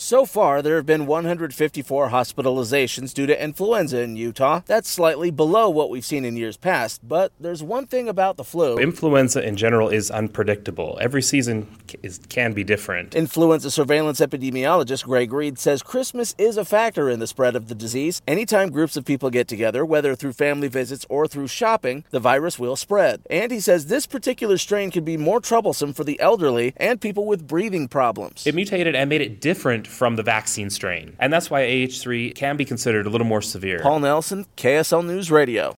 So far, there have been 154 hospitalizations due to influenza in Utah. That's slightly below what we've seen in years past, but there's one thing about the flu. Influenza in general is unpredictable. Every season can be different. Influenza surveillance epidemiologist Greg Reed says Christmas is a factor in the spread of the disease. Anytime groups of people get together, whether through family visits or through shopping, the virus will spread. And he says this particular strain can be more troublesome for the elderly and people with breathing problems. It mutated and made it different from the vaccine strain, and that's why AH3 can be considered a little more severe. Paul Nelson, KSL News Radio.